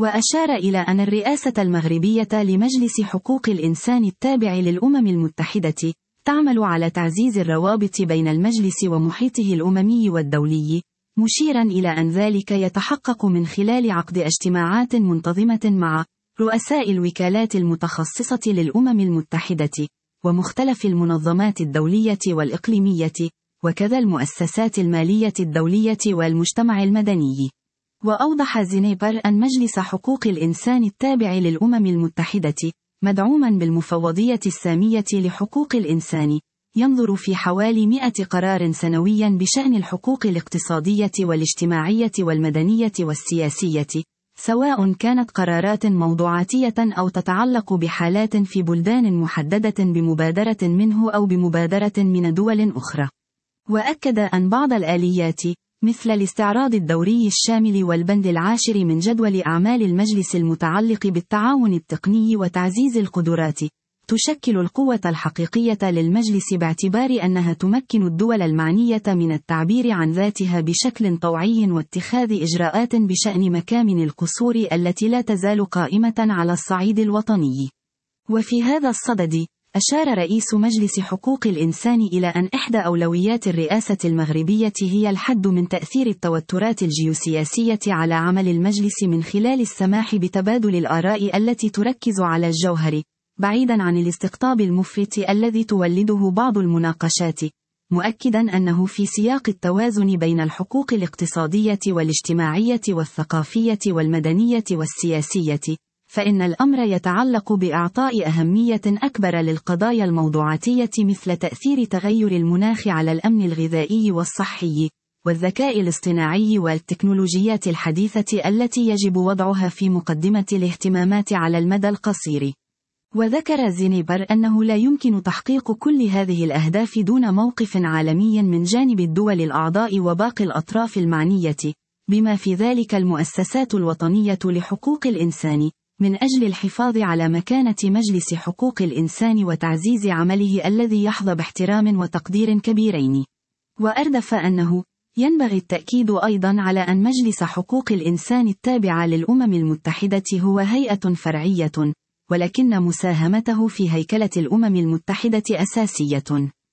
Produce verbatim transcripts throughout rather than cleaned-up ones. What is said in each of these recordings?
وأشار إلى أن الرئاسة المغربية لمجلس حقوق الإنسان التابع للأمم المتحدة تعمل على تعزيز الروابط بين المجلس ومحيطه الأممي والدولي، مشيرا إلى أن ذلك يتحقق من خلال عقد اجتماعات منتظمة مع رؤساء الوكالات المتخصصة للأمم المتحدة ومختلف المنظمات الدولية والإقليمية، وكذا المؤسسات المالية الدولية والمجتمع المدني. وأوضح زينيبر أن مجلس حقوق الإنسان التابع للأمم المتحدة، مدعوما بالمفوضية السامية لحقوق الإنسان، ينظر في حوالي مئة قرار سنويا بشأن الحقوق الاقتصادية والاجتماعية والمدنية والسياسية، سواء كانت قرارات موضوعاتية أو تتعلق بحالات في بلدان محددة بمبادرة منه أو بمبادرة من دول أخرى. وأكد أن بعض الآليات مثل الاستعراض الدوري الشامل والبند العاشر من جدول أعمال المجلس المتعلق بالتعاون التقني وتعزيز القدرات تشكل القوة الحقيقية للمجلس، باعتبار أنها تمكن الدول المعنية من التعبير عن ذاتها بشكل طوعي واتخاذ إجراءات بشأن مكامن القصور التي لا تزال قائمة على الصعيد الوطني. وفي هذا الصدد، أشار رئيس مجلس حقوق الإنسان إلى أن إحدى أولويات الرئاسة المغربية هي الحد من تأثير التوترات الجيوسياسية على عمل المجلس من خلال السماح بتبادل الآراء التي تركز على الجوهر، بعيدا عن الاستقطاب المفرط الذي تولده بعض المناقشات، مؤكدا أنه في سياق التوازن بين الحقوق الاقتصادية والاجتماعية والثقافية والمدنية والسياسية، فإن الأمر يتعلق بإعطاء أهمية أكبر للقضايا الموضوعاتية مثل تأثير تغير المناخ على الأمن الغذائي والصحي، والذكاء الاصطناعي والتكنولوجيات الحديثة التي يجب وضعها في مقدمة الاهتمامات على المدى القصير. وذكر زينيبر أنه لا يمكن تحقيق كل هذه الأهداف دون موقف عالمي من جانب الدول الأعضاء وباقي الأطراف المعنية، بما في ذلك المؤسسات الوطنية لحقوق الإنسان، من أجل الحفاظ على مكانة مجلس حقوق الإنسان وتعزيز عمله الذي يحظى باحترام وتقدير كبيرين. وأردف أنه ينبغي التأكيد أيضا على أن مجلس حقوق الإنسان التابع للأمم المتحدة هو هيئة فرعية، ولكن مساهمته في هيكلة الأمم المتحدة أساسية.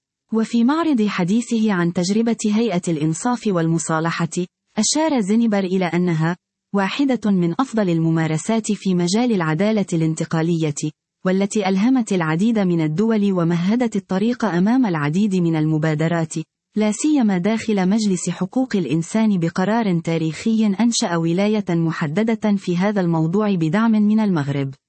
وفي معرض حديثه عن تجربة هيئة الإنصاف والمصالحة، أشار زينيبر إلى أنها واحدة من أفضل الممارسات في مجال العدالة الانتقالية، والتي ألهمت العديد من الدول ومهدت الطريق أمام العديد من المبادرات، لا سيما داخل مجلس حقوق الإنسان، بقرار تاريخي أنشأ ولاية محددة في هذا الموضوع بدعم من المغرب.